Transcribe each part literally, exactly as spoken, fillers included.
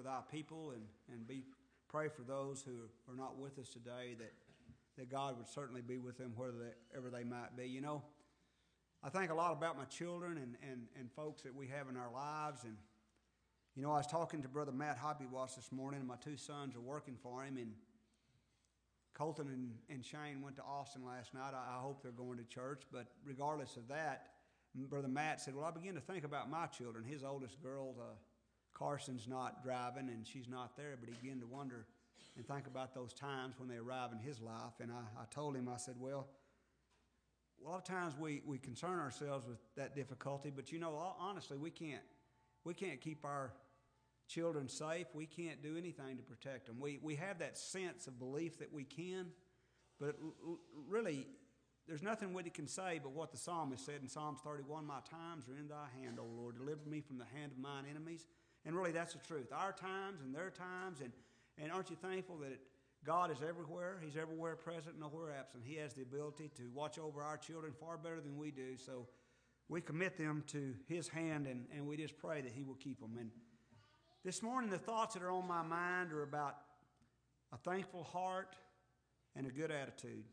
for thy people and, and be pray for those who are not with us today, that, that God would certainly be with them wherever they might be. You know, I think a lot about my children and, and, and folks that we have in our lives. And, you know, I was talking to Brother Matt Hobbywash this morning, and my two sons are working for him. And Colton and, and Shane went to Austin last night. I, I hope they're going to church. But regardless of that, Brother Matt said, well, I began to think about my children. His oldest girl, uh, Carson's not driving, and she's not there. But he began to wonder and think about those times when they arrive in his life. And I, I told him, I said, well, a lot of times we, we concern ourselves with that difficulty. But, you know, honestly, we can't, we can't keep our children safe. We can't do anything to protect them. We, we have that sense of belief that we can. But really, there's nothing we can say but what the psalmist said in Psalms thirty-one, my times are in thy hand, O Lord. Deliver me from the hand of mine enemies. And really, that's the truth. Our times and their times. And, and aren't you thankful that God is everywhere? He's everywhere present, nowhere absent. He has the ability to watch over our children far better than we do. So we commit them to his hand, and, and we just pray that he will keep them. And this morning, the thoughts that are on my mind are about a thankful heart and a good attitude.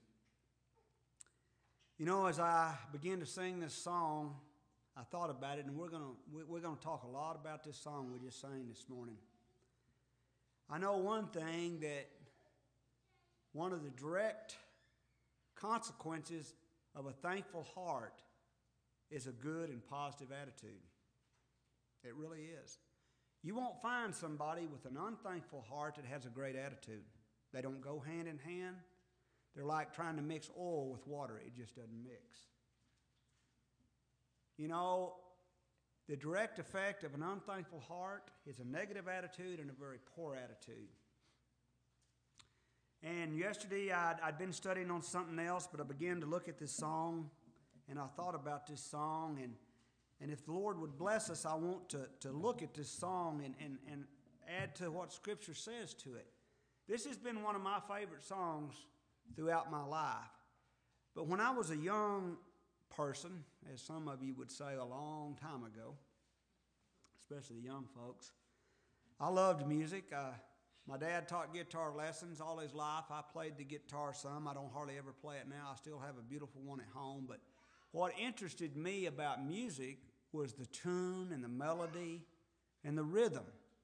You know, as I began to sing this song, I thought about it, and we're going to we're going to talk a lot about this song we just sang this morning. I know one thing, that one of the direct consequences of a thankful heart is a good and positive attitude. It really is. You won't find somebody with an unthankful heart that has a great attitude. They don't go hand in hand. They're like trying to mix oil with water. It just doesn't mix. You know, the direct effect of an unthankful heart is a negative attitude and a very poor attitude. And yesterday I'd, I'd been studying on something else, but I began to look at this song, and I thought about this song. And, and if the Lord would bless us, I want to, to look at this song and, and, and add to what Scripture says to it. This has been one of my favorite songs throughout my life. But when I was a young person, as some of you would say a long time ago, especially the young folks, I loved music. Uh, my dad taught guitar lessons all his life. I played the guitar some. I don't hardly ever play it now. I still have a beautiful one at home. But what interested me about music was the tune and the melody and the rhythm.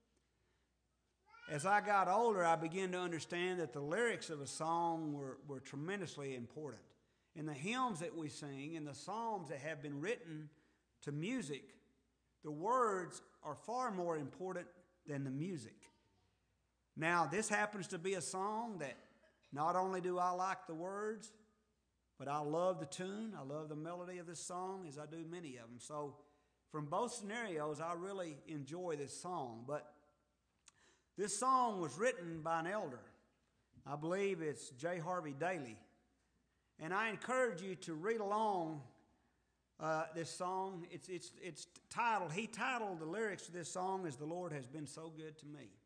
As I got older, I began to understand that the lyrics of a song were, were tremendously important. In the hymns that we sing, in the psalms that have been written to music, the words are far more important than the music. Now, this happens to be a song that not only do I like the words, but I love the tune, I love the melody of this song, as I do many of them. So, from both scenarios, I really enjoy this song. But this song was written by an elder. I believe it's J. Harvey Daly. And I encourage you to read along uh, this song. It's, it's, it's titled, he titled the lyrics of this song as "The Lord Has Been So Good to Me."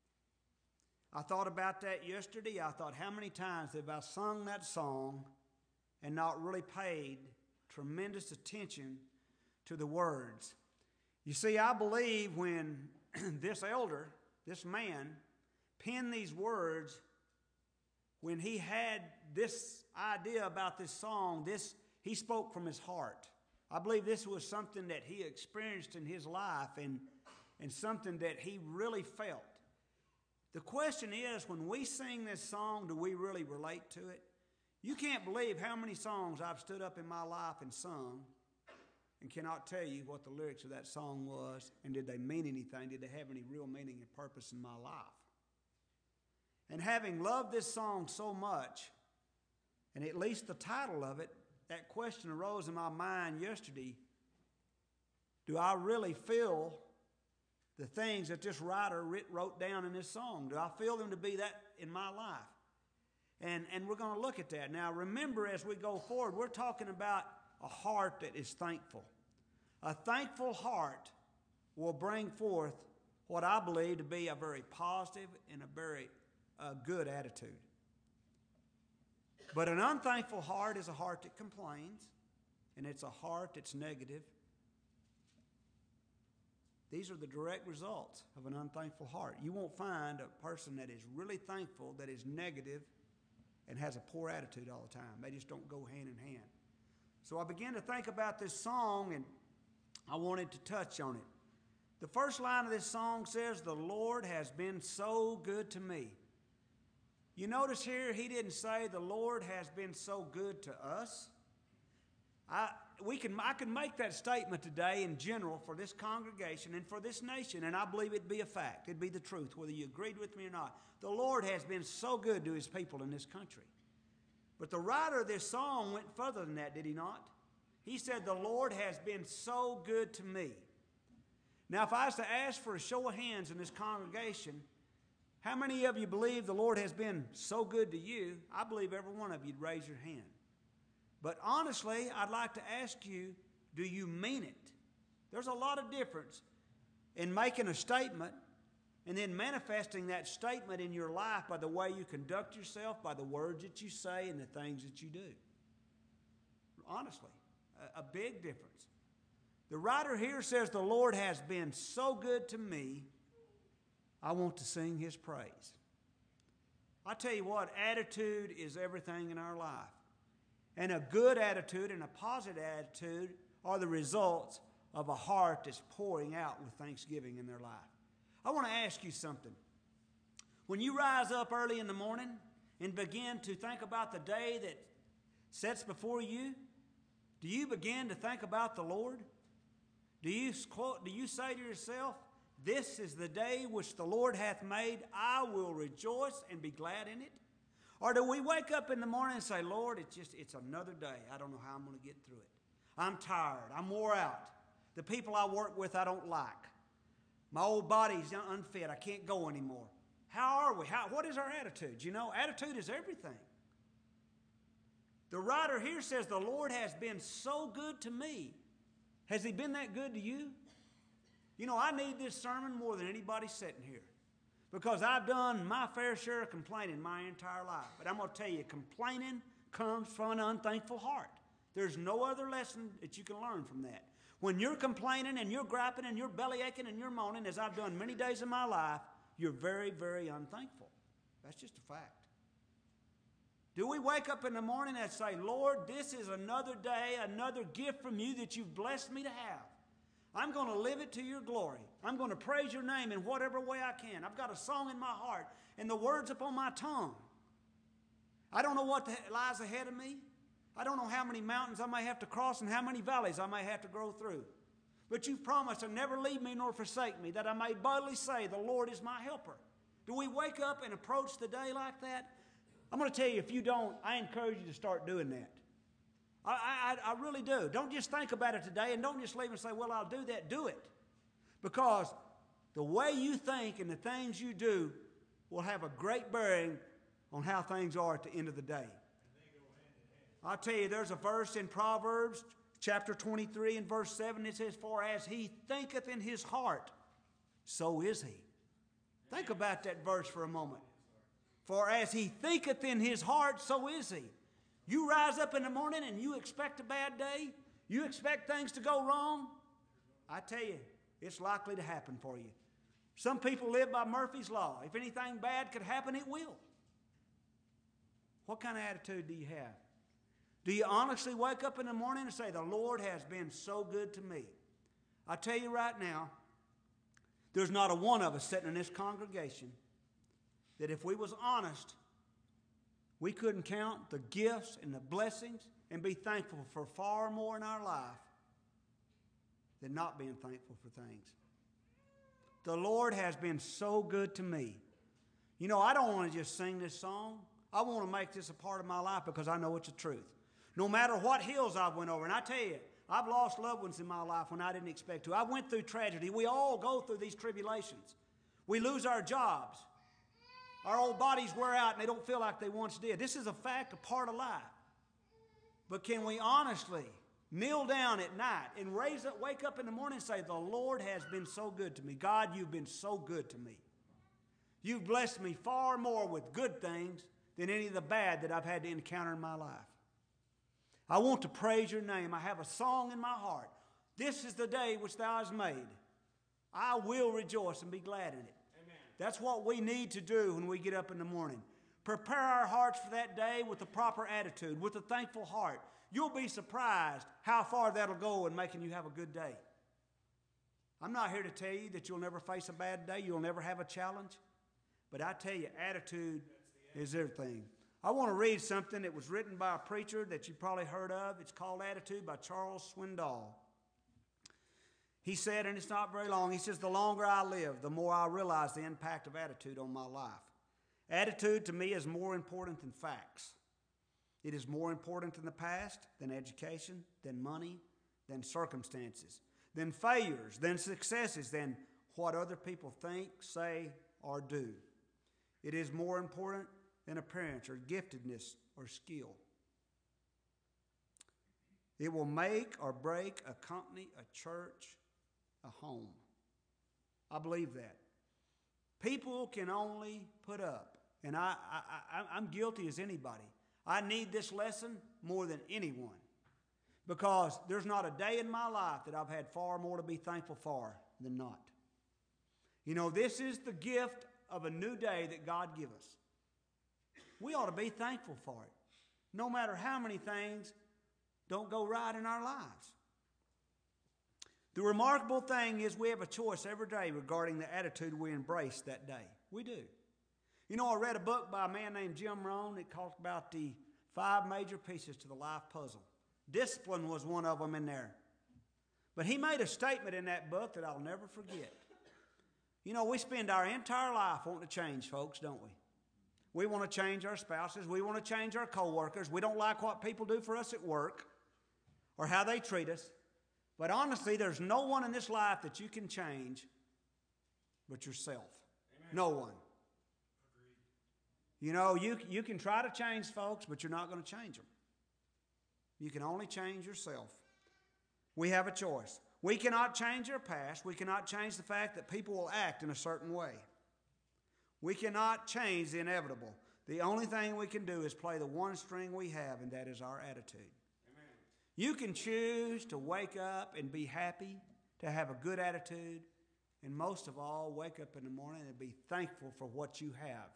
I thought about that yesterday. I thought, how many times have I sung that song and not really paid tremendous attention to the words? You see, I believe when this elder, this man, penned these words, when he had this idea about this song, this he spoke from his heart. I believe this was something that he experienced in his life, and, and something that he really felt. The question is, when we sing this song, do we really relate to it? You can't believe how many songs I've stood up in my life and sung and cannot tell you what the lyrics of that song was, and did they mean anything? Did they have any real meaning and purpose in my life? And having loved this song so much, and at least the title of it, that question arose in my mind yesterday. Do I really feel the things that this writer wrote down in this song? Do I feel them to be that in my life? And, and we're going to look at that. Now, remember, as we go forward, we're talking about a heart that is thankful. A thankful heart will bring forth what I believe to be a very positive and a very uh, good attitude. But an unthankful heart is a heart that complains, and it's a heart that's negative. These are the direct results of an unthankful heart. You won't find a person that is really thankful that is negative and has a poor attitude all the time. They just don't go hand in hand. So I began to think about this song, and I wanted to touch on it. The first line of this song says, "The Lord has been so good to me." You notice here, he didn't say, "The Lord has been so good to us." I, we can, I can make that statement today in general for this congregation and for this nation, and I believe it'd be a fact. It'd be the truth, whether you agreed with me or not. The Lord has been so good to his people in this country. But the writer of this song went further than that, did he not? He said, "The Lord has been so good to me." Now, if I was to ask for a show of hands in this congregation, how many of you believe the Lord has been so good to you? I believe every one of you'd raise your hand. But honestly, I'd like to ask you, do you mean it? There's a lot of difference in making a statement and then manifesting that statement in your life by the way you conduct yourself, by the words that you say, and the things that you do. Honestly, a, a big difference. The writer here says, "The Lord has been so good to me, I want to sing his praise." I tell you what, attitude is everything in our life. And a good attitude and a positive attitude are the results of a heart that's pouring out with thanksgiving in their life. I want to ask you something. When you rise up early in the morning and begin to think about the day that sets before you, do you begin to think about the Lord? Do you quote, do you say to yourself, "This is the day which the Lord hath made, I will rejoice and be glad in it"? Or do we wake up in the morning and say, "Lord, it's just, it's another day. I don't know how I'm going to get through it. I'm tired. I'm wore out. The people I work with I don't like. My old body's unfit. I can't go anymore." How are we? How, what is our attitude? You know, attitude is everything. The writer here says, "The Lord has been so good to me." Has he been that good to you? You know, I need this sermon more than anybody sitting here, because I've done my fair share of complaining my entire life. But I'm going to tell you, complaining comes from an unthankful heart. There's no other lesson that you can learn from that. When you're complaining and you're griping and you're belly aching and you're moaning, as I've done many days of my life, you're very, very unthankful. That's just a fact. Do we wake up in the morning and say, "Lord, this is another day, another gift from you that you've blessed me to have. I'm going to live it to your glory. I'm going to praise your name in whatever way I can. I've got a song in my heart and the words upon my tongue. I don't know what lies ahead of me. I don't know how many mountains I may have to cross and how many valleys I may have to go through. But you've promised to never leave me nor forsake me, that I may boldly say, 'The Lord is my helper.'" Do we wake up and approach the day like that? I'm going to tell you, if you don't, I encourage you to start doing that. I, I, I really do. Don't just think about it today, and don't just leave and say, "Well, I'll do that." Do it. Because the way you think and the things you do will have a great bearing on how things are at the end of the day. I'll tell you, there's a verse in Proverbs chapter twenty-three and verse seven. It says, "For as he thinketh in his heart, so is he." Think about that verse for a moment. For as he thinketh in his heart, so is he. You rise up in the morning and you expect a bad day, you expect things to go wrong, I tell you, it's likely to happen for you. Some people live by Murphy's Law. If anything bad could happen, it will. What kind of attitude do you have? Do you honestly wake up in the morning and say, "The Lord has been so good to me"? I tell you right now, there's not a one of us sitting in this congregation that if we was honest, we couldn't count the gifts and the blessings and be thankful for far more in our life than not being thankful for things. The Lord has been so good to me. You know, I don't want to just sing this song. I want to make this a part of my life because I know it's the truth. No matter what hills I've went over, and I tell you, I've lost loved ones in my life when I didn't expect to. I went through tragedy. We all go through these tribulations. We lose our jobs. Our old bodies wear out and they don't feel like they once did. This is a fact, a part of life. But can we honestly kneel down at night and raise up, wake up in the morning and say, "The Lord has been so good to me. God, you've been so good to me. You've blessed me far more with good things than any of the bad that I've had to encounter in my life. I want to praise your name. I have a song in my heart. This is the day which thou hast made. I will rejoice and be glad in it. Amen. That's what we need to do when we get up in the morning. Prepare our hearts for that day with the proper attitude, with a thankful heart. You'll be surprised how far that'll go in making you have a good day. I'm not here to tell you that you'll never face a bad day, you'll never have a challenge. But I tell you, attitude is everything. I want to read something that was written by a preacher that you probably heard of. It's called Attitude by Charles Swindoll. He said, and it's not very long, he says, the longer I live, the more I realize the impact of attitude on my life. Attitude to me is more important than facts. It is more important than the past, than education, than money, than circumstances, than failures, than successes, than what other people think, say, or do. It is more important than appearance or giftedness or skill. It will make or break a company, a church, a home. I believe that. People can only put up, and I, I, I, I'm guilty as anybody. I need this lesson more than anyone because there's not a day in my life that I've had far more to be thankful for than not. You know, this is the gift of a new day that God gives us. We ought to be thankful for it, no matter how many things don't go right in our lives. The remarkable thing is we have a choice every day regarding the attitude we embrace that day. We do. You know, I read a book by a man named Jim Rohn that talked about the five major pieces to the life puzzle. Discipline was one of them in there. But he made a statement in that book that I'll never forget. You know, we spend our entire life wanting to change, folks, don't we? We want to change our spouses. We want to change our coworkers. We don't like what people do for us at work or how they treat us. But honestly, there's no one in this life that you can change but yourself. Amen. No one. Agreed. You know, you, you can try to change folks, but you're not going to change them. You can only change yourself. We have a choice. We cannot change our past. We cannot change the fact that people will act in a certain way. We cannot change the inevitable. The only thing we can do is play the one string we have, and that is our attitude. Amen. You can choose to wake up and be happy, to have a good attitude, and most of all, wake up in the morning and be thankful for what you have.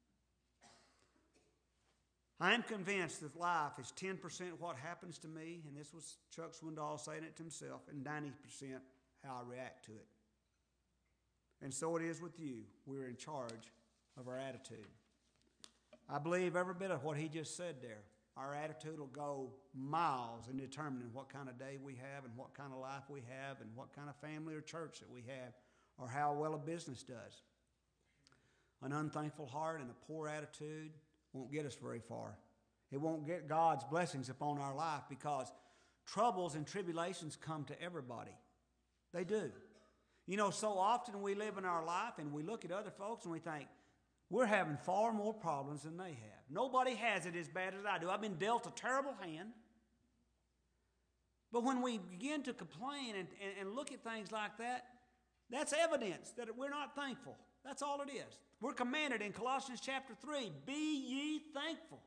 I am convinced that life is ten percent what happens to me, and this was Chuck Swindoll saying it to himself, and ninety percent how I react to it. And so it is with you. We're in charge of our attitude. I believe every bit of what he just said there. Our attitude will go miles in determining what kind of day we have and what kind of life we have and what kind of family or church that we have or how well a business does. An unthankful heart and a poor attitude won't get us very far. It won't get God's blessings upon our life because troubles and tribulations come to everybody. They do. You know, so often we live in our life and we look at other folks and we think, we're having far more problems than they have. Nobody has it as bad as I do. I've been dealt a terrible hand. But when we begin to complain and, and, and look at things like that, that's evidence that we're not thankful. That's all it is. We're commanded in Colossians chapter three, be ye thankful.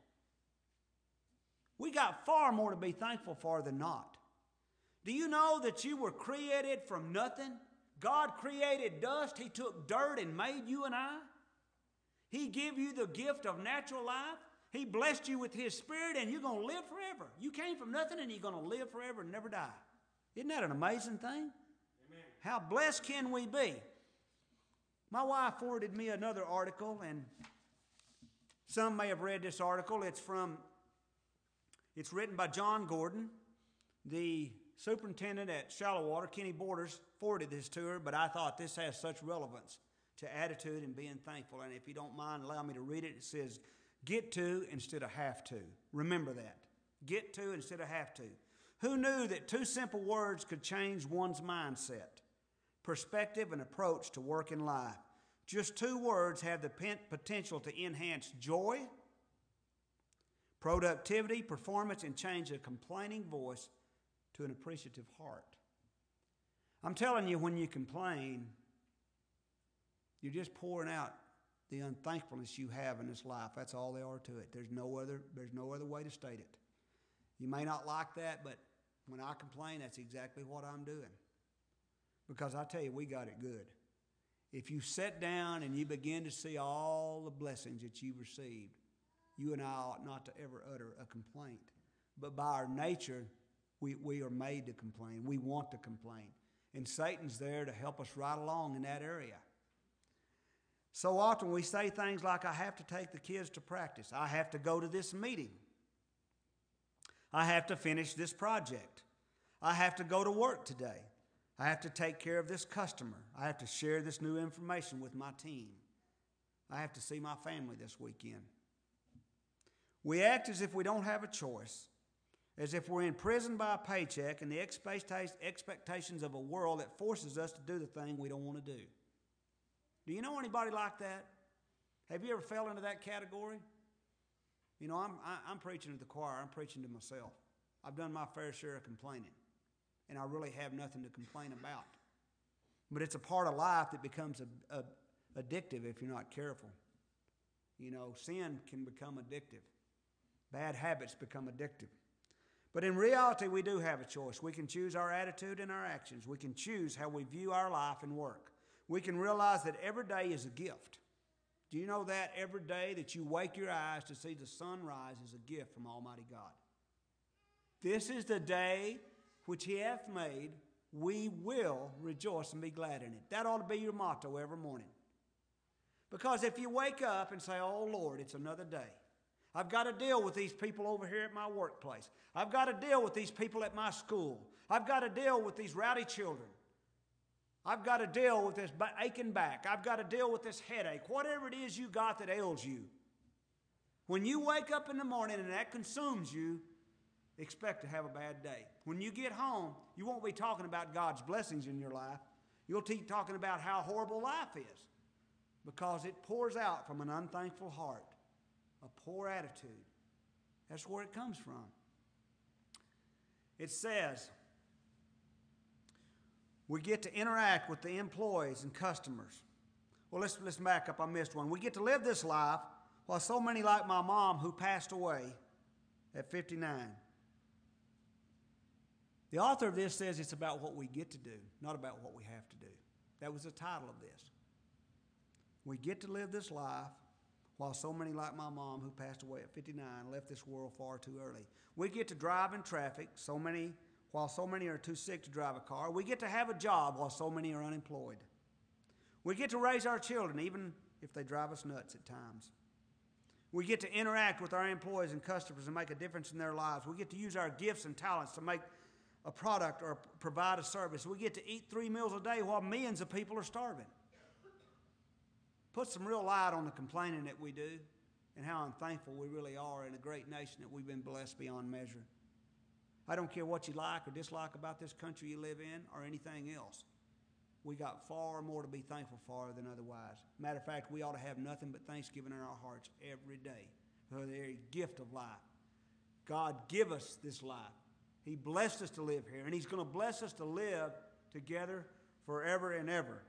We got far more to be thankful for than not. Do you know that you were created from nothing? God created dust. He took dirt and made you and I. He gave you the gift of natural life. He blessed you with His Spirit, and you're going to live forever. You came from nothing, and you're going to live forever and never die. Isn't that an amazing thing? Amen. How blessed can we be? My wife forwarded me another article, and some may have read this article. It's from, it's written by John Gordon, the superintendent at Shallowater. Kenny Borders forwarded this to her, but I thought this has such relevance to attitude and being thankful. And if you don't mind, allow me to read it. It says, get to instead of have to. Remember that. Get to instead of have to. Who knew that two simple words could change one's mindset, perspective, and approach to work in life? Just two words have the potential to enhance joy, productivity, performance, and change a complaining voice to an appreciative heart. I'm telling you, when you complain, you're just pouring out the unthankfulness you have in this life. That's all there are to it. There's no other, there's no other way to state it. You may not like that, but when I complain, that's exactly what I'm doing. Because I tell you, we got it good. If you sit down and you begin to see all the blessings that you've received, you and I ought not to ever utter a complaint. But by our nature, we, we are made to complain. We want to complain. And Satan's there to help us right along in that area. So often we say things like, I have to take the kids to practice. I have to go to this meeting. I have to finish this project. I have to go to work today. I have to take care of this customer. I have to share this new information with my team. I have to see my family this weekend. We act as if we don't have a choice, as if we're imprisoned by a paycheck and the expectations of a world that forces us to do the thing we don't want to do. Do you know anybody like that? Have you ever fell into that category? You know, I'm, I, I'm preaching to the choir. I'm preaching to myself. I've done my fair share of complaining, and I really have nothing to complain about. But it's a part of life that becomes a, a, addictive if you're not careful. You know, sin can become addictive. Bad habits become addictive. But in reality, we do have a choice. We can choose our attitude and our actions. We can choose how we view our life and work. We can realize that every day is a gift. Do you know that every day that you wake your eyes to see the sun rise is a gift from Almighty God? This is the day which He hath made. We will rejoice and be glad in it. That ought to be your motto every morning. Because if you wake up and say, oh Lord, it's another day. I've got to deal with these people over here at my workplace. I've got to deal with these people at my school. I've got to deal with these rowdy children. I've got to deal with this aching back. I've got to deal with this headache. Whatever it is you got that ails you. When you wake up in the morning and that consumes you, expect to have a bad day. When you get home, you won't be talking about God's blessings in your life. You'll keep talking about how horrible life is. Because it pours out from an unthankful heart. A poor attitude. That's where it comes from. It says, we get to interact with the employees and customers. Well, let's, let's back up. I missed one. We get to live this life while so many like my mom who passed away at fifty-nine. The author of this says it's about what we get to do, not about what we have to do. That was the title of this. We get to live this life while so many like my mom who passed away at fifty-nine left this world far too early. We get to drive in traffic so many, while so many are too sick to drive a car. We get to have a job while so many are unemployed. We get to raise our children even if they drive us nuts at times. We get to interact with our employees and customers and make a difference in their lives. We get to use our gifts and talents to make a product or provide a service. We get to eat three meals a day while millions of people are starving. Put some real light on the complaining that we do and how unthankful we really are in a great nation that we've been blessed beyond measure. I don't care what you like or dislike about this country you live in or anything else. We got far more to be thankful for than otherwise. Matter of fact, we ought to have nothing but thanksgiving in our hearts every day for the very gift of life. God give us this life. He blessed us to live here, and He's going to bless us to live together forever and ever.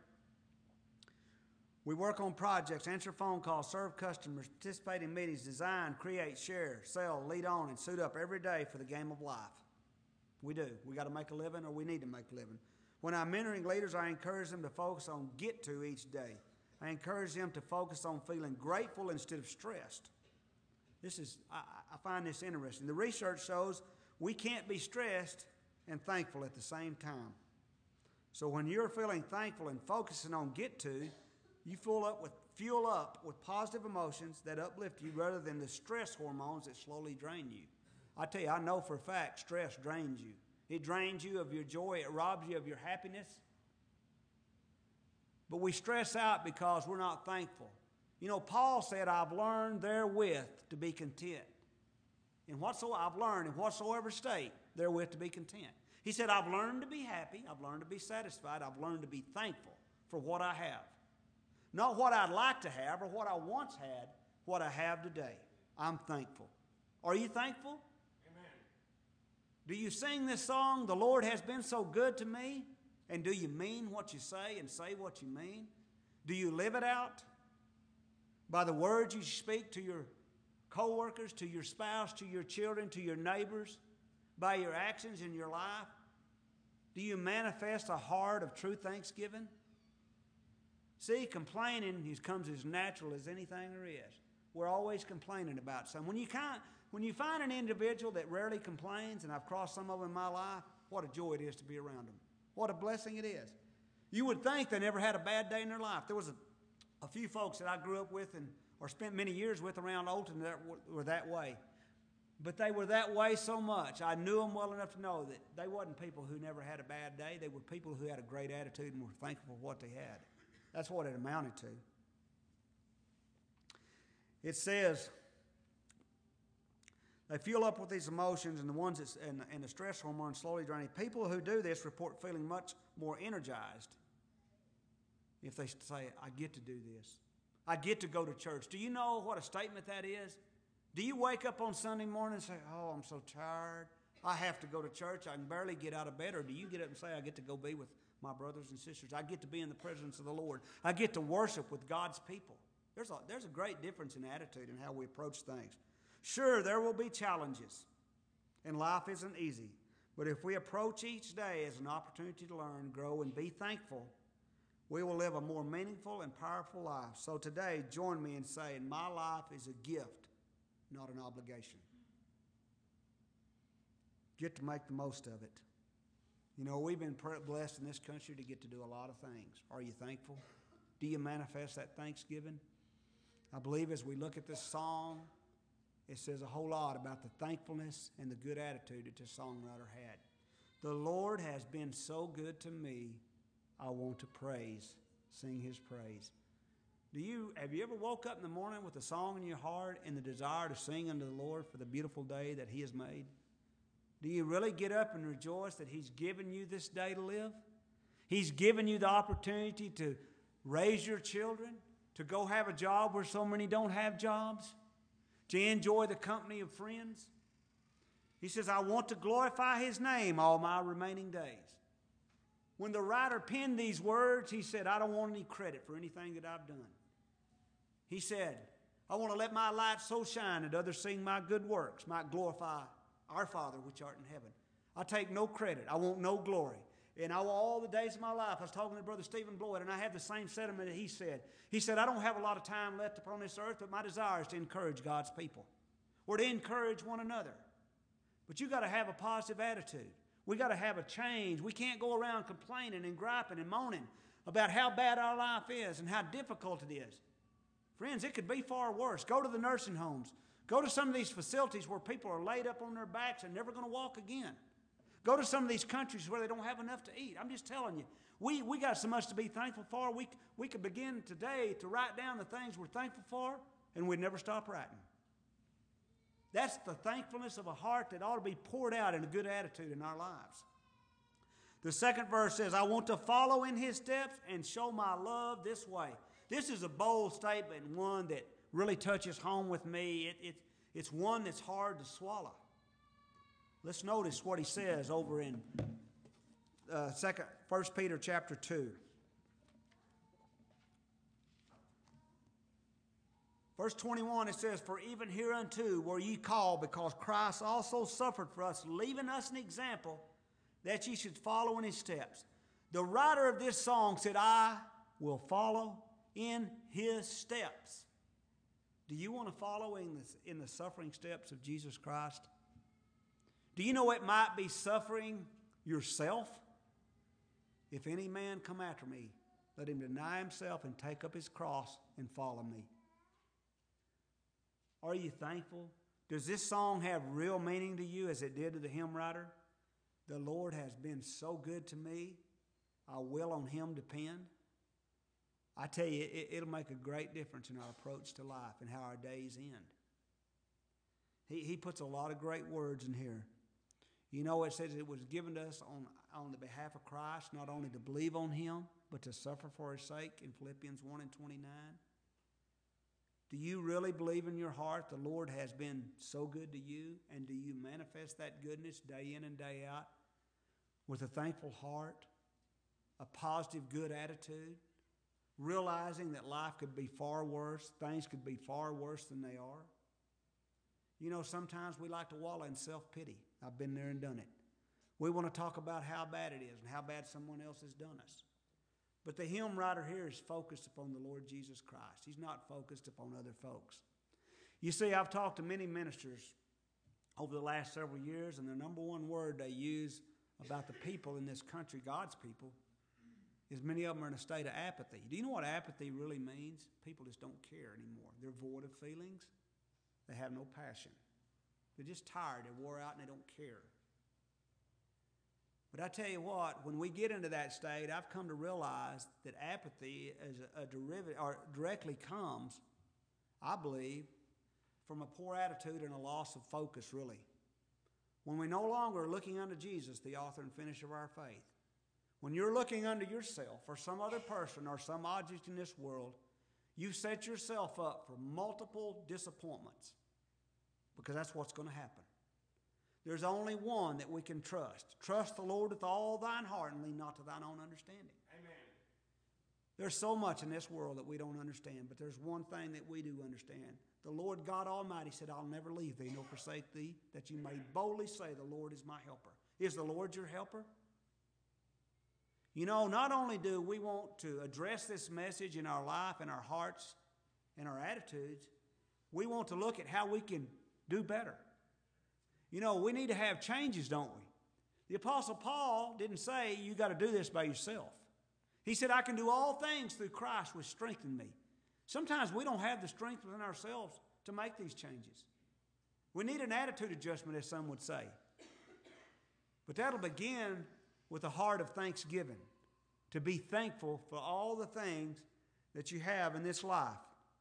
We work on projects, answer phone calls, serve customers, participate in meetings, design, create, share, sell, lead on, and suit up every day for the game of life. We do. We got to make a living, or we need to make a living. When I'm mentoring leaders, I encourage them to focus on get to each day. I encourage them to focus on feeling grateful instead of stressed. This is, I, I find this interesting. The research shows we can't be stressed and thankful at the same time. So when you're feeling thankful and focusing on get to, you fuel up with fuel up with positive emotions that uplift you rather than the stress hormones that slowly drain you. I tell you, I know for a fact stress drains you. It drains you of your joy. It robs you of your happiness. But we stress out because we're not thankful. You know, Paul said, I've learned therewith to be content. In whatsoever I've learned, in whatsoever state, therewith to be content. He said, I've learned to be happy. I've learned to be satisfied. I've learned to be thankful for what I have. Not what I'd like to have or what I once had, what I have today. I'm thankful. Are you thankful? Amen. Do you sing this song, The Lord Has Been So Good to Me? And do you mean what you say and say what you mean? Do you live it out? By the words you speak to your co-workers, to your spouse, to your children, to your neighbors, by your actions in your life? Do you manifest a heart of true thanksgiving? See, complaining comes as natural as anything there is. We're always complaining about something. When you, kind, when you find an individual that rarely complains, and I've crossed some of them in my life, what a joy it is to be around them. What a blessing it is. You would think they never had a bad day in their life. There was a, a few folks that I grew up with and or spent many years with around Olton that were that way. But they were that way so much. I knew them well enough to know that they wasn't people who never had a bad day. They were people who had a great attitude and were thankful for what they had. That's what it amounted to. It says they fuel up with these emotions, and the ones that's and, and the stress hormone slowly draining. People who do this report feeling much more energized if they say, I get to do this. I get to go to church. Do you know what a statement that is? Do you wake up on Sunday morning and say, oh, I'm so tired. I have to go to church. I can barely get out of bed. Or do you get up and say, I get to go be with my brothers and sisters. I get to be in the presence of the Lord. I get to worship with God's people. There's a, there's a great difference in attitude and how we approach things. Sure, there will be challenges, and life isn't easy. But if we approach each day as an opportunity to learn, grow, and be thankful, we will live a more meaningful and powerful life. So today, join me in saying, my life is a gift, not an obligation. Get to make the most of it. You know, we've been blessed in this country to get to do a lot of things. Are you thankful? Do you manifest that thanksgiving? I believe as we look at this song, it says a whole lot about the thankfulness and the good attitude that this songwriter had. The Lord has been so good to me, I want to praise, sing His praise. Do you, have you ever woke up in the morning with a song in your heart and the desire to sing unto the Lord for the beautiful day that He has made? Do you really get up and rejoice that He's given you this day to live? He's given you the opportunity to raise your children, to go have a job where so many don't have jobs, to enjoy the company of friends. He says, I want to glorify His name all my remaining days. When the writer penned these words, he said, I don't want any credit for anything that I've done. He said, I want to let my light so shine that others seeing my good works might glorify our Father which art in heaven. I take no credit. I want no glory. And I, all the days of my life, I was talking to Brother Stephen Bloyd, and I have the same sentiment that he said. He said, I don't have a lot of time left upon this earth, but my desire is to encourage God's people. Or to encourage one another. But you got to have a positive attitude. We got to have a change. We can't go around complaining and griping and moaning about how bad our life is and how difficult it is. Friends, it could be far worse. Go to the nursing homes. Go to some of these facilities where people are laid up on their backs and never going to walk again. Go to some of these countries where they don't have enough to eat. I'm just telling you, we, we got so much to be thankful for. We, we could begin today to write down the things we're thankful for, and we'd never stop writing. That's the thankfulness of a heart that ought to be poured out in a good attitude in our lives. The second verse says, I want to follow in His steps and show my love this way. This is a bold statement, and one that really touches home with me. It, it, it's one that's hard to swallow. Let's notice what he says over in uh, second, First Peter chapter two. Verse twenty-one, it says, For even hereunto were ye called, because Christ also suffered for us, leaving us an example that ye should follow in His steps. The writer of this song said, I will follow in His steps. Do you want to follow in the, in the suffering steps of Jesus Christ? Do you know it might be suffering yourself? If any man come after me, let him deny himself and take up his cross and follow me. Are you thankful? Does this song have real meaning to you as it did to the hymn writer? The Lord has been so good to me, I will on Him depend. I tell you, it, it'll make a great difference in our approach to life and how our days end. He, he puts a lot of great words in here. You know, it says it was given to us on, on the behalf of Christ, not only to believe on Him, but to suffer for His sake in Philippians one and twenty-nine. Do you really believe in your heart the Lord has been so good to you? And do you manifest that goodness day in and day out with a thankful heart, a positive, good attitude, realizing that life could be far worse, things could be far worse than they are? You know, sometimes we like to wallow in self-pity. I've been there and done it. We want to talk about how bad it is and how bad someone else has done us. But the hymn writer here is focused upon the Lord Jesus Christ. He's not focused upon other folks. You see, I've talked to many ministers over the last several years, and the number one word they use about the people in this country, God's people, is many of them are in a state of apathy. Do you know what apathy really means? People just don't care anymore. They're void of feelings. They have no passion. They're just tired. They're wore out and they don't care. But I tell you what, when we get into that state, I've come to realize that apathy as a, a derivative, or directly comes, I believe, from a poor attitude and a loss of focus, really. When we no longer are looking unto Jesus, the author and finisher of our faith. When you're looking unto yourself or some other person or some object in this world, you set yourself up for multiple disappointments, because that's what's going to happen. There's only one that we can trust. Trust the Lord with all thine heart and lean not to thine own understanding. Amen. There's so much in this world that we don't understand, but there's one thing that we do understand. The Lord God Almighty said, I'll never leave thee nor forsake thee, that you may boldly say, the Lord is my helper. Is the Lord your helper? You know, not only do we want to address this message in our life and our hearts and our attitudes, we want to look at how we can do better. You know, we need to have changes, don't we? The Apostle Paul didn't say you got to do this by yourself. He said, I can do all things through Christ which strengthen me. Sometimes we don't have the strength within ourselves to make these changes. We need an attitude adjustment, as some would say. But that'll begin with a heart of thanksgiving, to be thankful for all the things that you have in this life.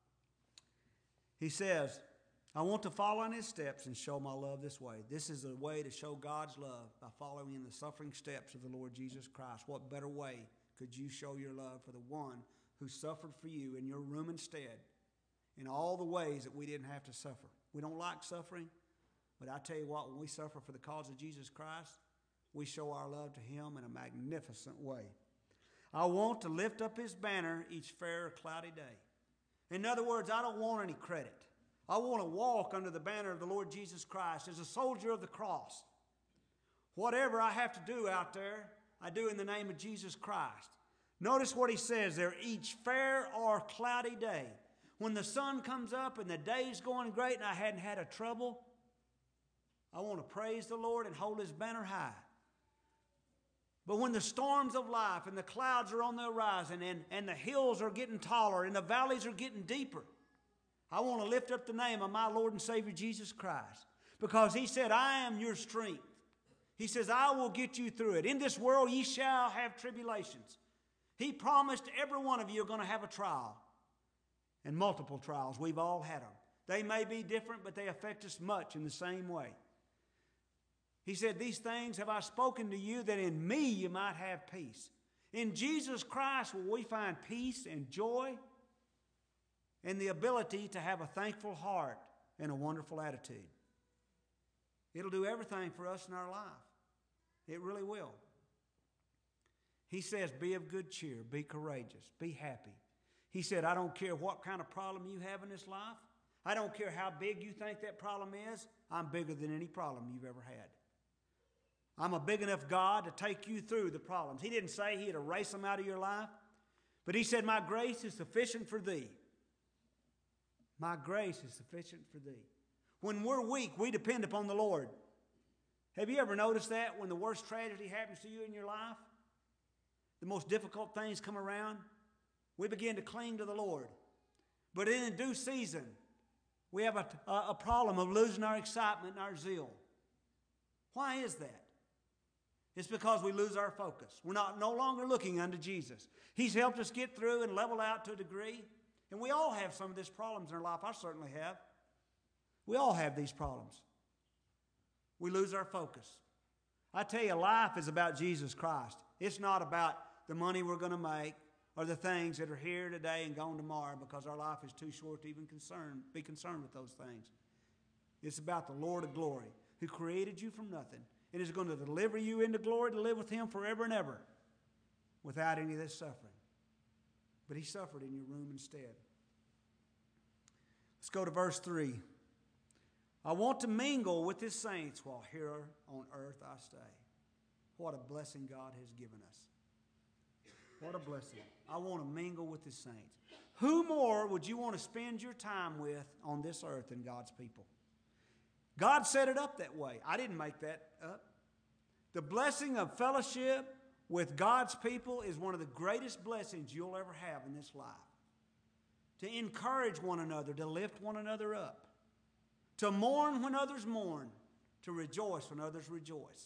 He says, I want to follow in his steps and show my love this way. This is a way to show God's love, by following in the suffering steps of the Lord Jesus Christ. What better way could you show your love for the one who suffered for you in your room instead, in all the ways that we didn't have to suffer? We don't like suffering, but I tell you what, when we suffer for the cause of Jesus Christ, we show our love to him in a magnificent way. I want to lift up his banner each fair or cloudy day. In other words, I don't want any credit. I want to walk under the banner of the Lord Jesus Christ as a soldier of the cross. Whatever I have to do out there, I do in the name of Jesus Christ. Notice what he says there, each fair or cloudy day. When the sun comes up and the day's going great and I hadn't had a trouble, I want to praise the Lord and hold his banner high. But when the storms of life and the clouds are on the horizon and, and the hills are getting taller and the valleys are getting deeper, I want to lift up the name of my Lord and Savior Jesus Christ, because he said, I am your strength. He says, I will get you through it. In this world ye shall have tribulations. He promised every one of you are going to have a trial, and multiple trials. We've all had them. They may be different, but they affect us much in the same way. He said, these things have I spoken to you, that in me you might have peace. In Jesus Christ will we find peace and joy and the ability to have a thankful heart and a wonderful attitude. It'll do everything for us in our life. It really will. He says, be of good cheer, be courageous, be happy. He said, I don't care what kind of problem you have in this life. I don't care how big you think that problem is. I'm bigger than any problem you've ever had. I'm a big enough God to take you through the problems. He didn't say he'd erase them out of your life, but he said, my grace is sufficient for thee. My grace is sufficient for thee. When we're weak, we depend upon the Lord. Have you ever noticed that when the worst tragedy happens to you in your life, the most difficult things come around, we begin to cling to the Lord. But in a due season, we have a, a, a problem of losing our excitement and our zeal. Why is that? It's because we lose our focus. We're not no longer looking unto Jesus. He's helped us get through and level out to a degree. And we all have some of these problems in our life. I certainly have. We all have these problems. We lose our focus. I tell you, life is about Jesus Christ. It's not about the money we're going to make or the things that are here today and gone tomorrow, because our life is too short to even concern, be concerned with those things. It's about the Lord of glory, who created you from nothing and is going to deliver you into glory to live with him forever and ever without any of this suffering. But he suffered in your room instead. Let's go to verse three. I want to mingle with his saints while here on earth I stay. What a blessing God has given us. What a blessing. I want to mingle with His saints. Who more would you want to spend your time with on this earth than God's people? God set it up that way. I didn't make that up. The blessing of fellowship with God's people is one of the greatest blessings you'll ever have in this life. To encourage one another, to lift one another up, to mourn when others mourn, to rejoice when others rejoice.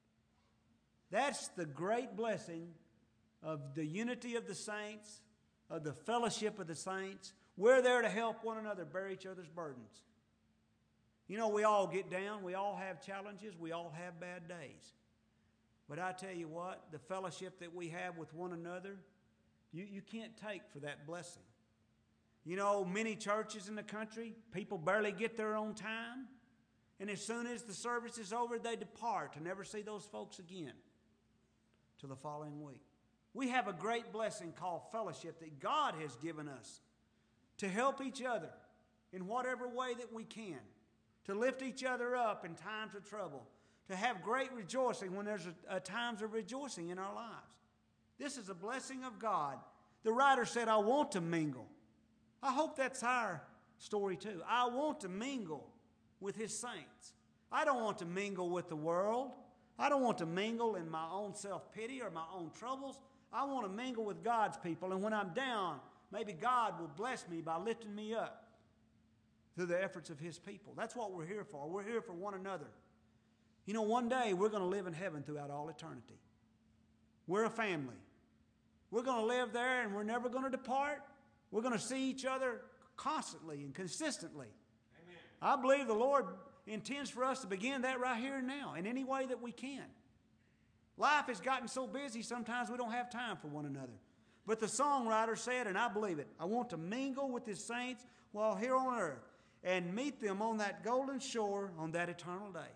That's the great blessing of the unity of the saints, of the fellowship of the saints. We're there to help one another bear each other's burdens. You know, we all get down. We all have challenges. We all have bad days. But I tell you what, the fellowship that we have with one another, you, you can't take for that blessing. You know, many churches in the country, people barely get there on time. And as soon as the service is over, they depart to never see those folks again till the following week. We have a great blessing called fellowship that God has given us to help each other in whatever way that we can, to lift each other up in times of trouble, to have great rejoicing when there's a, a times of rejoicing in our lives. This is a blessing of God. The writer said, I want to mingle. I hope that's our story too. I want to mingle with His saints. I don't want to mingle with the world. I don't want to mingle in my own self-pity or my own troubles. I want to mingle with God's people. And when I'm down, maybe God will bless me by lifting me up through the efforts of His people. That's what we're here for. We're here for one another. You know, one day we're going to live in heaven throughout all eternity. We're a family. We're going to live there and we're never going to depart. We're going to see each other constantly and consistently. Amen. I believe the Lord intends for us to begin that right here and now in any way that we can. Life has gotten so busy sometimes we don't have time for one another. But the songwriter said, and I believe it, I want to mingle with His saints while here on earth and meet them on that golden shore on that eternal day.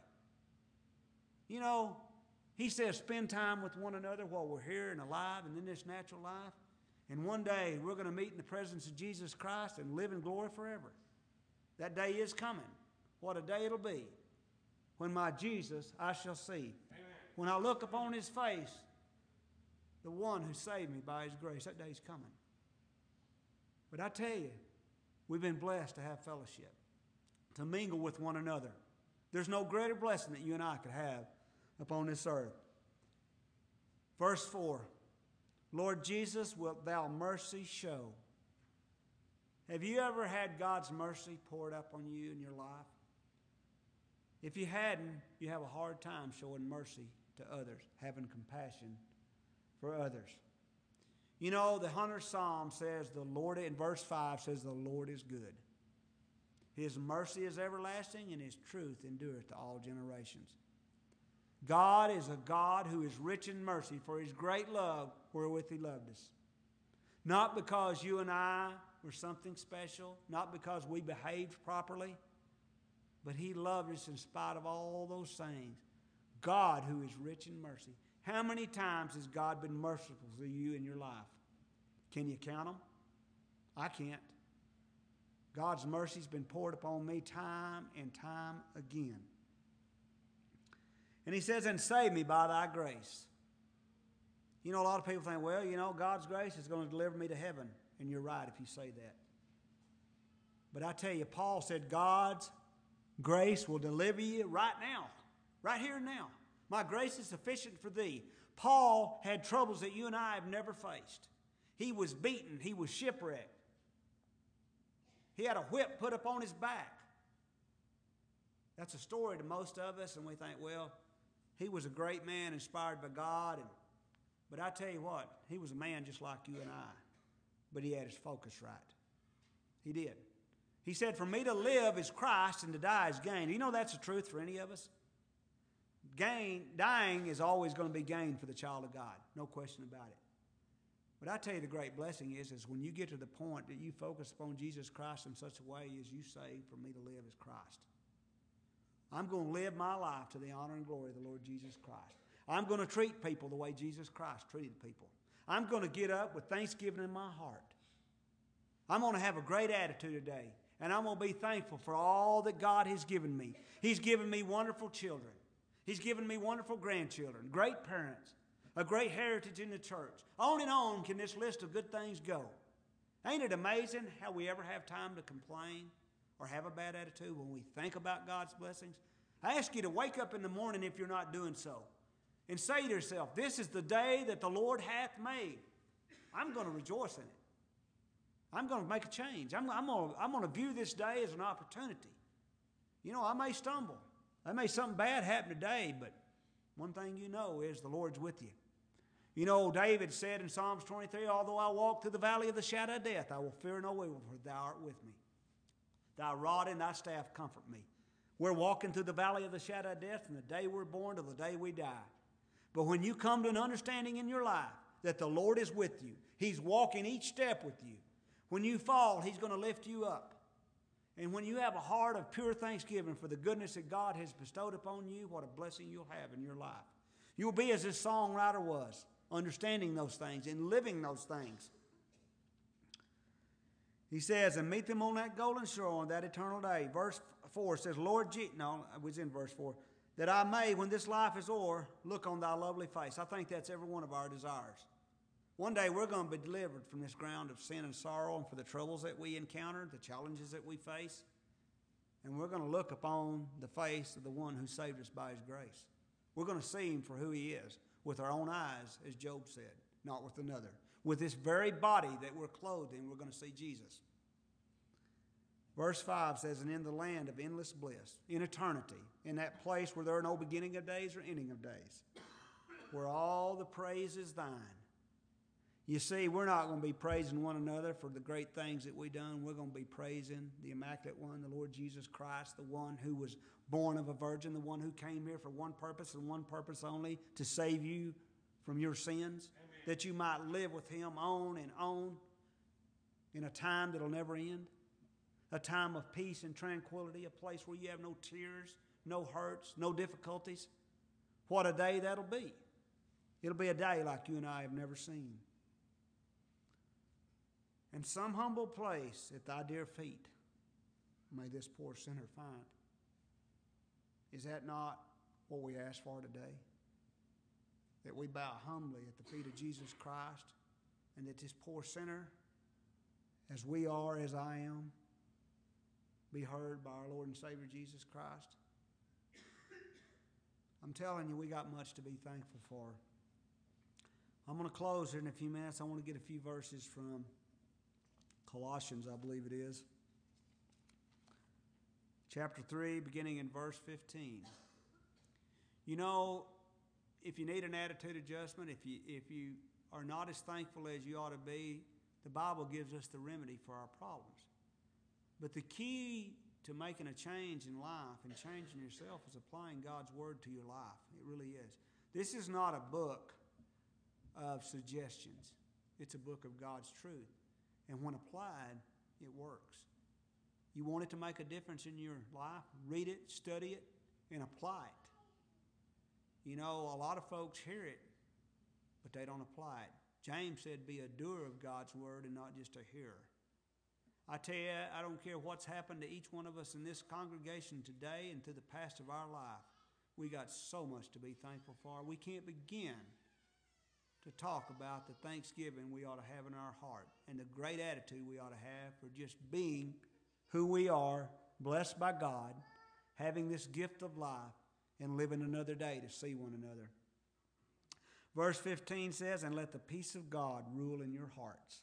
You know, he says spend time with one another while we're here and alive and in this natural life. And one day we're going to meet in the presence of Jesus Christ and live in glory forever. That day is coming. What a day it'll be when my Jesus I shall see. Amen. When I look upon His face, the one who saved me by His grace, that day's coming. But I tell you, we've been blessed to have fellowship, to mingle with one another. There's no greater blessing that you and I could have upon this earth. Verse four, Lord Jesus, wilt thou mercy show? Have you ever had God's mercy poured up on you in your life? If you hadn't, you have a hard time showing mercy to others, having compassion for others. You know, the one hundredth Psalm says, the Lord, in verse five says, the Lord is good. His mercy is everlasting, and His truth endureth to all generations. God is a God who is rich in mercy for His great love wherewith He loved us. Not because you and I were something special, not because we behaved properly, but He loved us in spite of all those things. God who is rich in mercy. How many times has God been merciful to you in your life? Can you count them? I can't. God's mercy's been poured upon me time and time again. And He says, and save me by thy grace. You know, a lot of people think, well, you know, God's grace is going to deliver me to heaven. And you're right if you say that. But I tell you, Paul said, God's grace will deliver you right now. Right here and now. My grace is sufficient for thee. Paul had troubles that you and I have never faced. He was beaten. He was shipwrecked. He had a whip put up on his back. That's a story to most of us, and we think, well, he was a great man inspired by God. And, but I tell you what, he was a man just like you and I. But he had his focus right. He did. He said, for me to live is Christ and to die is gain. Do you know that's the truth for any of us? Gain, dying is always going to be gain for the child of God. No question about it. But I tell you the great blessing is, is when you get to the point that you focus upon Jesus Christ in such a way as you say, for me to live is Christ. I'm going to live my life to the honor and glory of the Lord Jesus Christ. I'm going to treat people the way Jesus Christ treated people. I'm going to get up with thanksgiving in my heart. I'm going to have a great attitude today. And I'm going to be thankful for all that God has given me. He's given me wonderful children. He's given me wonderful grandchildren, great parents, a great heritage in the church. On and on can this list of good things go. Ain't it amazing how we ever have time to complain or have a bad attitude when we think about God's blessings? I ask you to wake up in the morning if you're not doing so and say to yourself, this is the day that the Lord hath made. I'm going to rejoice in it. I'm going to make a change. I'm, I'm, going to, I'm going to view this day as an opportunity. You know, I may stumble. I may something bad happen today, but one thing you know is the Lord's with you. You know, David said in Psalms twenty-three, although I walk through the valley of the shadow of death, I will fear no evil, for thou art with me. Thy rod and thy staff comfort me. We're walking through the valley of the shadow of death from the day we're born to the day we die. But when you come to an understanding in your life that the Lord is with you, He's walking each step with you. When you fall, He's going to lift you up. And when you have a heart of pure thanksgiving for the goodness that God has bestowed upon you, what a blessing you'll have in your life. You'll be as this songwriter was, understanding those things and living those things. He says, and meet them on that golden shore on that eternal day. Verse four says, Lord Jesus, no, it was in verse four, that I may, when this life is o'er, look on thy lovely face. I think that's every one of our desires. One day we're going to be delivered from this ground of sin and sorrow and for the troubles that we encounter, the challenges that we face. And we're going to look upon the face of the one who saved us by His grace. We're going to see Him for who He is with our own eyes, as Job said, not with another. With this very body that we're clothed in, we're going to see Jesus. Verse five says, and in the land of endless bliss, in eternity, in that place where there are no beginning of days or ending of days, where all the praise is thine. You see, we're not going to be praising one another for the great things that we've done. We're going to be praising the Immaculate One, the Lord Jesus Christ, the one who was born of a virgin, the one who came here for one purpose and one purpose only, to save you from your sins, Amen. That you might live with Him on and on in a time that'll never end, a time of peace and tranquility, a place where you have no tears, no hurts, no difficulties. What a day that'll be. It'll be a day like you and I have never seen. And some humble place at thy dear feet may this poor sinner find. Is that not what we ask for today? That we bow humbly at the feet of Jesus Christ, and that this poor sinner, as we are, as I am, be heard by our Lord and Savior Jesus Christ. I'm telling you, we got much to be thankful for. I'm going to close here in a few minutes. I want to get a few verses from Colossians, I believe it is. Chapter three, beginning in verse fifteen. You know, if you need an attitude adjustment, if you, if you are not as thankful as you ought to be, the Bible gives us the remedy for our problems. But the key to making a change in life and changing yourself is applying God's Word to your life. It really is. This is not a book of suggestions. It's a book of God's truth. And when applied, it works. You want it to make a difference in your life? Read it, study it, and apply it. You know, a lot of folks hear it, but they don't apply it. James said, be a doer of God's Word and not just a hearer. I tell you, I don't care what's happened to each one of us in this congregation today and to the past of our life. We got so much to be thankful for. We can't begin to talk about the thanksgiving we ought to have in our heart and the great attitude we ought to have for just being who we are, blessed by God, having this gift of life, and living another day to see one another. Verse fifteen says, and let the peace of God rule in your hearts.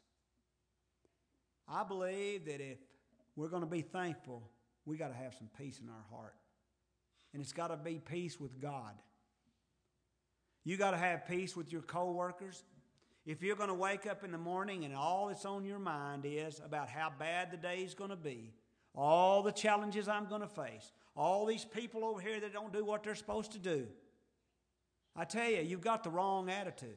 I believe that if we're going to be thankful, we got to have some peace in our heart. And it's got to be peace with God. You got to have peace with your co-workers. If you're going to wake up in the morning and all that's on your mind is about how bad the day is going to be, all the challenges I'm going to face, all these people over here that don't do what they're supposed to do, I tell you, you've got the wrong attitude.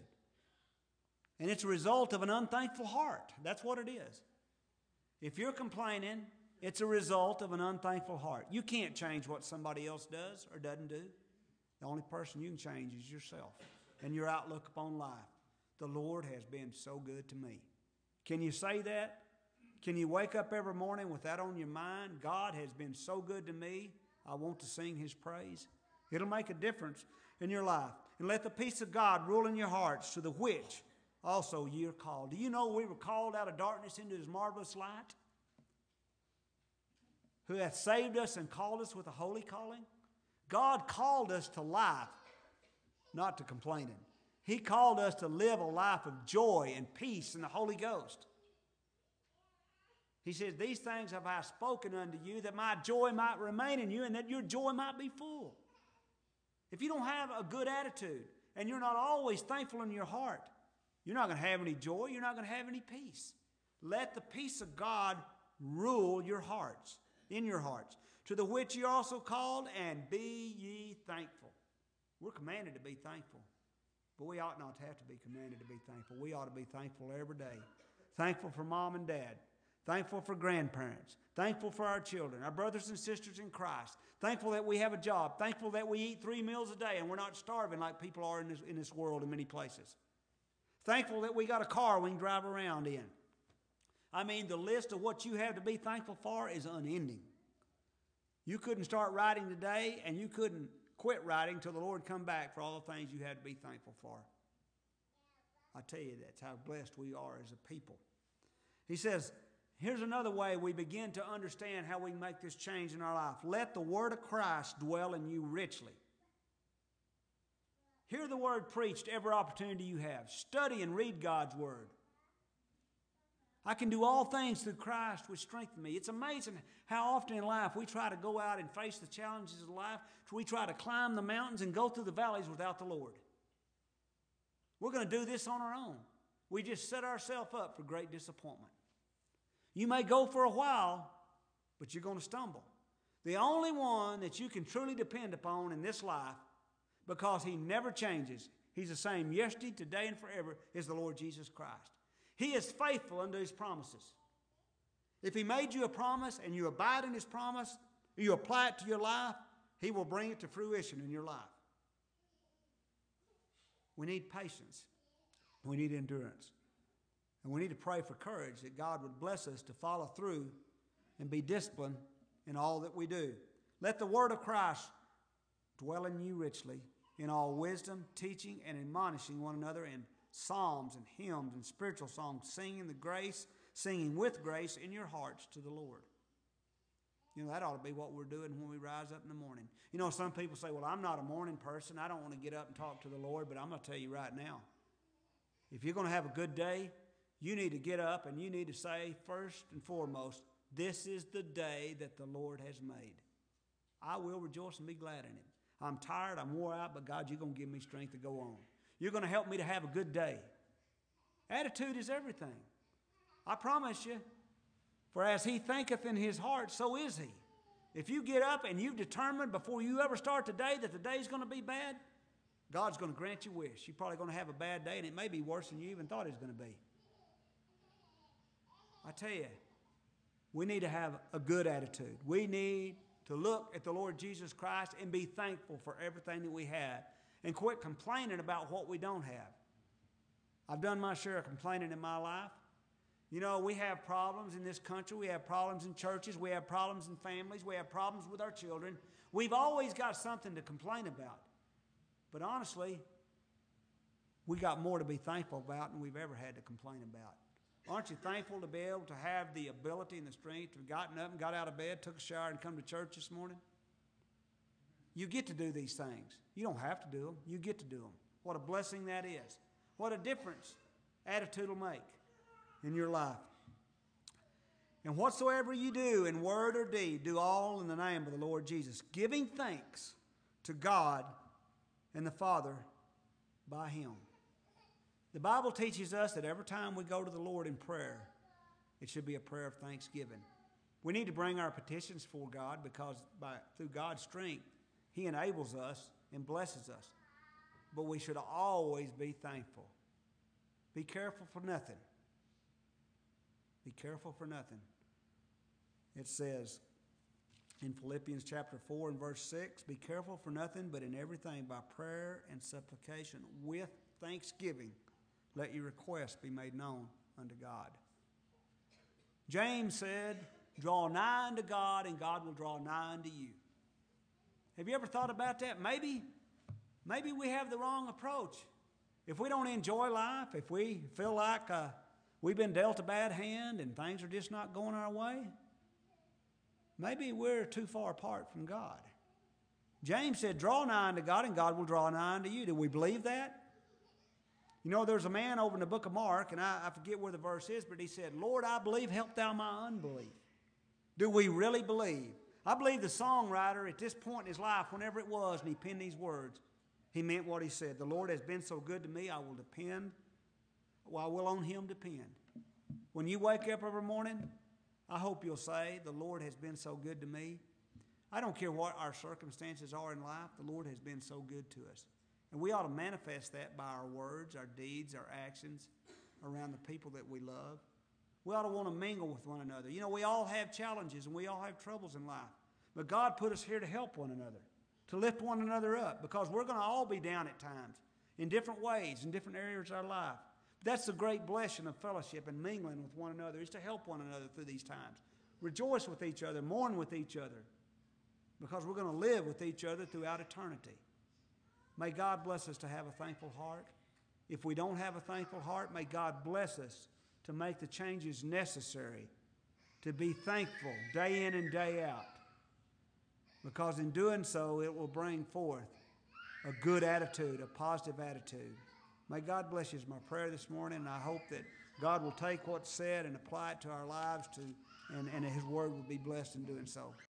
And it's a result of an unthankful heart. That's what it is. If you're complaining, it's a result of an unthankful heart. You can't change what somebody else does or doesn't do. The only person you can change is yourself and your outlook upon life. The Lord has been so good to me. Can you say that? Can you wake up every morning with that on your mind? God has been so good to me, I want to sing His praise. It'll make a difference in your life. And let the peace of God rule in your hearts, to the which also ye are called. Do you know we were called out of darkness into his marvelous light? Who hath saved us and called us with a holy calling? God called us to life, not to complaining. He called us to live a life of joy and peace in the Holy Ghost. He says, these things have I spoken unto you, that my joy might remain in you, and that your joy might be full. If you don't have a good attitude, and you're not always thankful in your heart, you're not going to have any joy, you're not going to have any peace. Let the peace of God rule your hearts, in your hearts, to the which ye are also called, and be ye thankful. We're commanded to be thankful, but we ought not to have to be commanded to be thankful. We ought to be thankful every day. Thankful for mom and dad. Thankful for grandparents. Thankful for our children, our brothers and sisters in Christ. Thankful that we have a job. Thankful that we eat three meals a day and we're not starving like people are in this, in this world in many places. Thankful that we got a car we can drive around in. I mean, the list of what you have to be thankful for is unending. You couldn't start writing today, and you couldn't quit writing till the Lord come back for all the things you had to be thankful for. I tell you, that's how blessed we are as a people. He says, here's another way we begin to understand how we can make this change in our life. Let the word of Christ dwell in you richly. Hear the word preached every opportunity you have. Study and read God's word. I can do all things through Christ which strengthen me. It's amazing how often in life we try to go out and face the challenges of life. We try to climb the mountains and go through the valleys without the Lord. We're going to do this on our own. We just set ourselves up for great disappointment. You may go for a while, but you're going to stumble. The only one that you can truly depend upon in this life, because he never changes, he's the same yesterday, today, and forever, is the Lord Jesus Christ. He is faithful unto his promises. If he made you a promise and you abide in his promise, you apply it to your life, he will bring it to fruition in your life. We need patience. We need endurance. And we need to pray for courage that God would bless us to follow through and be disciplined in all that we do. Let the word of Christ dwell in you richly, in all wisdom, teaching, and admonishing one another in psalms and hymns and spiritual songs, singing the grace, singing with grace in your hearts to the Lord. You know, that ought to be what we're doing when we rise up in the morning. You know, some people say, well, I'm not a morning person. I don't want to get up and talk to the Lord, but I'm going to tell you right now, if you're going to have a good day, you need to get up and you need to say first and foremost, this is the day that the Lord has made. I will rejoice and be glad in it. I'm tired, I'm wore out, but God, you're going to give me strength to go on. You're going to help me to have a good day. Attitude is everything. I promise you, for as he thinketh in his heart, so is he. If you get up and you've determined before you ever start the day that the day's going to be bad, God's going to grant you wish. You're probably going to have a bad day, and it may be worse than you even thought it was going to be. I tell you, we need to have a good attitude. We need to look at the Lord Jesus Christ and be thankful for everything that we have and quit complaining about what we don't have. I've done my share of complaining in my life. You know, we have problems in this country. We have problems in churches. We have problems in families. We have problems with our children. We've always got something to complain about. But honestly, we got more to be thankful about than we've ever had to complain about. Aren't you thankful to be able to have the ability and the strength to have gotten up and got out of bed, took a shower, and come to church this morning? You get to do these things. You don't have to do them. You get to do them. What a blessing that is. What a difference attitude will make in your life. And whatsoever you do in word or deed, do all in the name of the Lord Jesus, giving thanks to God and the Father by him. The Bible teaches us that every time we go to the Lord in prayer, it should be a prayer of thanksgiving. We need to bring our petitions for God because by, through God's strength, he enables us and blesses us. But we should always be thankful. Be careful for nothing. Be careful for nothing. It says in Philippians chapter four and verse six, be careful for nothing, but in everything by prayer and supplication with thanksgiving, let your requests be made known unto God. James said, draw nigh unto God, and God will draw nigh unto you. Have you ever thought about that? Maybe, maybe we have the wrong approach. If we don't enjoy life, if we feel like uh, we've been dealt a bad hand and things are just not going our way, maybe we're too far apart from God. James said, draw nigh unto God, and God will draw nigh unto you. Do we believe that? You know, there's a man over in the book of Mark, and I, I forget where the verse is, but he said, Lord, I believe, help thou my unbelief. Do we really believe? I believe the songwriter at this point in his life, whenever it was, and he penned these words, he meant what he said. The Lord has been so good to me, I will depend, well, I will on him depend. When you wake up every morning, I hope you'll say, the Lord has been so good to me. I don't care what our circumstances are in life, the Lord has been so good to us. And we ought to manifest that by our words, our deeds, our actions around the people that we love. We ought to want to mingle with one another. You know, we all have challenges and we all have troubles in life. But God put us here to help one another, to lift one another up, because we're going to all be down at times in different ways, in different areas of our life. That's the great blessing of fellowship and mingling with one another, is to help one another through these times. Rejoice with each other, mourn with each other, because we're going to live with each other throughout eternity. May God bless us to have a thankful heart. If we don't have a thankful heart, may God bless us to make the changes necessary to be thankful day in and day out, because in doing so, it will bring forth a good attitude, a positive attitude. May God bless you is my prayer this morning, and I hope that God will take what's said and apply it to our lives, to, and, and His Word will be blessed in doing so.